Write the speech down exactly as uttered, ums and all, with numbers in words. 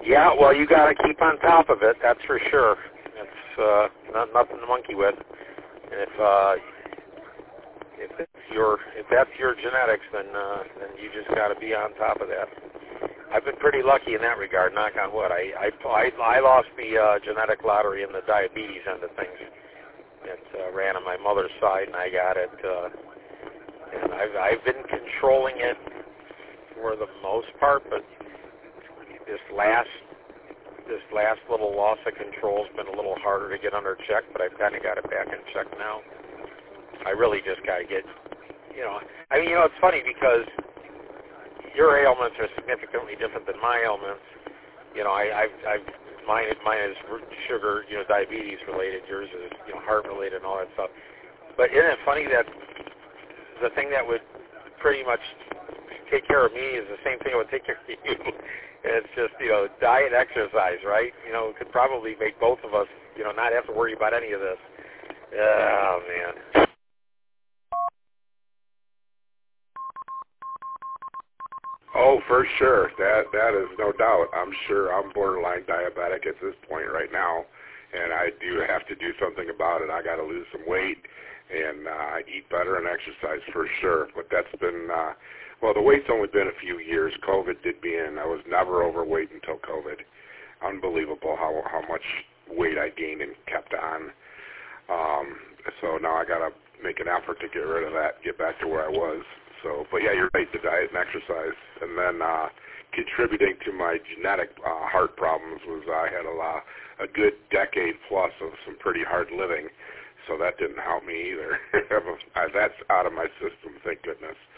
Yeah, well, you got to keep on top of it. That's for sure. It's uh, not nothing to monkey with. And if uh, if it's your if that's your genetics, then uh, then you just got to be on top of that. I've been pretty lucky in that regard. Knock on wood. I I I, I lost the uh, genetic lottery in the diabetes end of things. It uh, ran on my mother's side, and I got it. Uh, and I've I've been controlling it for the most part, but this last this last little loss of control has been a little harder to get under check, but I've kind of got it back in check now. I really just got to get, you know, I mean, you know, it's funny because your ailments are significantly different than my ailments. You know, I, I've, I've mine, mine is sugar, you know, diabetes related. Yours is, you know, heart related and all that stuff. But isn't it funny that the thing that would pretty much take care of me is the same thing that would take care of you? It's just, you know, diet, exercise, right? You know, it could probably make both of us, you know, not have to worry about any of this. Oh, man. Oh, for sure. That that is no doubt. I'm sure I'm borderline diabetic at this point right now, and I do have to do something about it. I got to lose some weight and uh, eat better and exercise for sure. But that's been, uh, well, the weight's only been a few years. COVID did me in. I was never overweight until COVID. Unbelievable how how much weight I gained and kept on. Um, so now I got to make an effort to get rid of that, get back to where I was. So, but yeah, you're right, the diet and exercise. And then uh, contributing to my genetic uh, heart problems was I had a, uh, a good decade plus of some pretty hard living, so that didn't help me either. That's out of my system, thank goodness.